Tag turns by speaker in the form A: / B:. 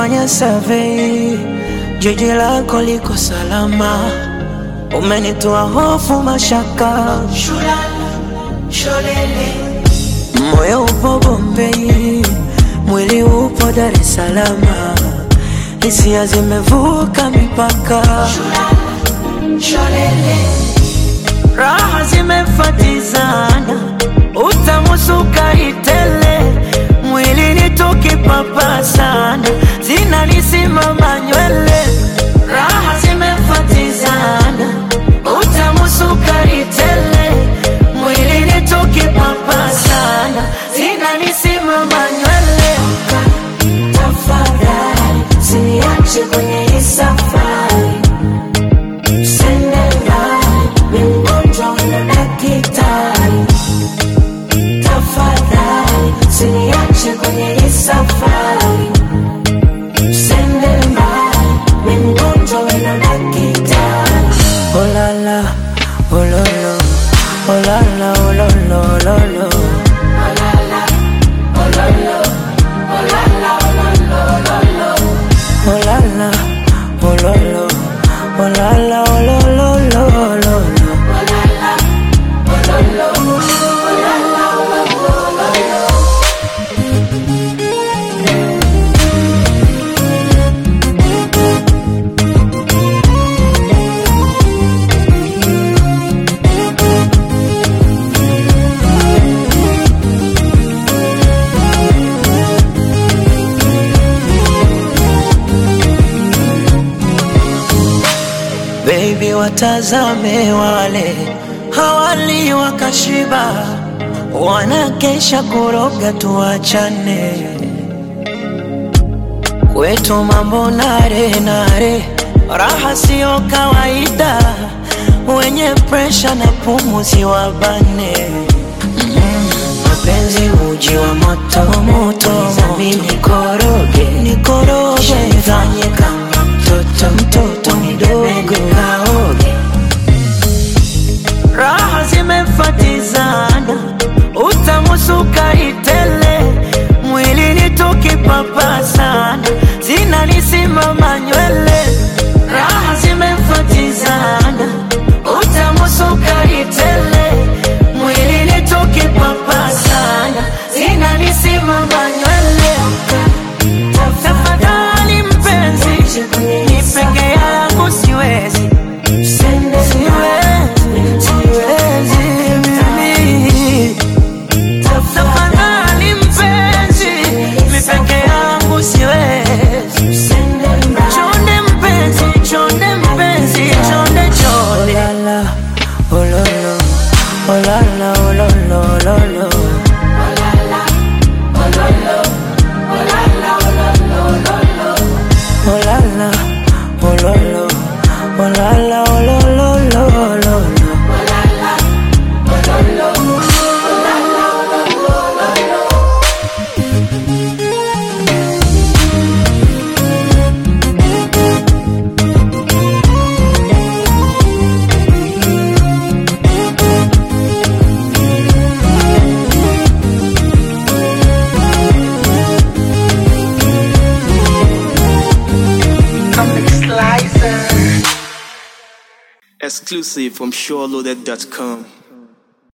A: Nimefanya survey, jiji lako liko salama. Umenitoa hofu mashaka, moyo upo Bombay, mwili upo Dar es Salaam. Hisia zimevuka mipaka, raha zimefatizana, utamu sukari tele, mwili nitukipapa sana, zinanisimama nywele. Raha zimefatizana, utamu sukari tele, mwili nitukipapa sana, zinanisimama nywele. Tafadhali usiniache kwenye hii safari, usende mbali, mimi mgonjwa na daktari. Tafadhali usiniache kwenye hii safari, usende mbali, mimi mgonjwa na daktari. Oh la la, oh lo lo, oh la la, oh lo lo, lo lo. Oh la la, oh lo lo, oh la la, oh lo lo, lo lo. Oh la la, oh lo lo, oh la la, oh lo lo, lo lo. Oh la la, oh lo lo, oh la la, oh lo lo, lo lo. Baby, watazame wale hawali wakashiba, wanakesha kuroga tuachane. Kwetu mambo nare nare, raha sio kawaida, wenye pressure na pumuzi wabane. Mapenzi uji wa moto moto, mimi nikoroge, nifanye kama mtoto mdogo kaoge. Raha zimefatizana, utamu sukari tele, mwili nitukipapa sana, zinanisimama nywele. Raha zimefatizana, utamu sukari tele, mwili nitukipapa sana, zinanisimama nywele. Tafadhali mpenzi, ni peke yangu siwezi, siwezi mimi. Tafadhali mpenzi, ni peke yangu siwezi. Chonde mpenzi, chonde mpenzi, chonde chonde. Oh la la, oh lo lo, oh la la, oh lo lo, lo lo. Oh la la, oh lo lo, oh la la, oh lo lo, lo lo. Oh la la, oh lo lo, oh la la, oh lo lo, lo lo. Oh la la, oh lo lo, oh la la, oh lo lo, lo lo.
B: Exclusive from SureLoaded.com.